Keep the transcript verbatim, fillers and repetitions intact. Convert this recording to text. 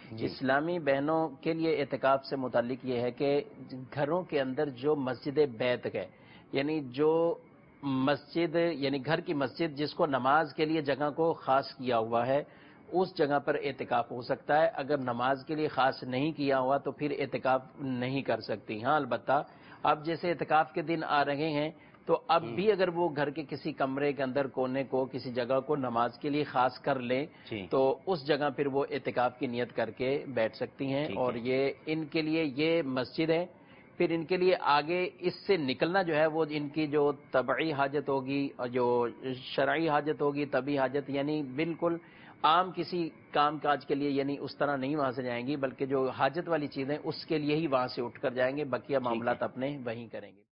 इस्लामी बहनों के लिए एतिकाफ से मुतालिक ये है कि घरों के अंदर जो मस्जिद बैत है, यानी जो मस्जिद यानी घर की मस्जिद जिसको नमाज के लिए जगह को खास किया हुआ है, उस जगह पर एतिकाफ हो सकता है। अगर नमाज के लिए खास नहीं किया हुआ तो फिर एतिकाफ नहीं कर सकती। हाँ, अलबत्ता अब जैसे एतिकाफ के दिन आ रहे हैं तो अब भी अगर वो घर के किसी कमरे के अंदर कोने को किसी जगह को नमाज के लिए खास कर लें तो उस जगह फिर वो एतिकाफ की नियत करके बैठ सकती हैं। और ये इनके लिए ये मस्जिद है। फिर इनके लिए आगे इससे निकलना जो है वो इनकी जो तबई हाजत होगी और जो शरई हाजत होगी, तबी हाजत, यानी बिल्कुल आम किसी काम काज के लिए यानी उस तरह नहीं वहां से जाएंगी, बल्कि जो हाजत वाली चीजें उसके लिए ही वहां से उठकर जाएंगे, बकिया मामलात अपने वहीं करेंगे।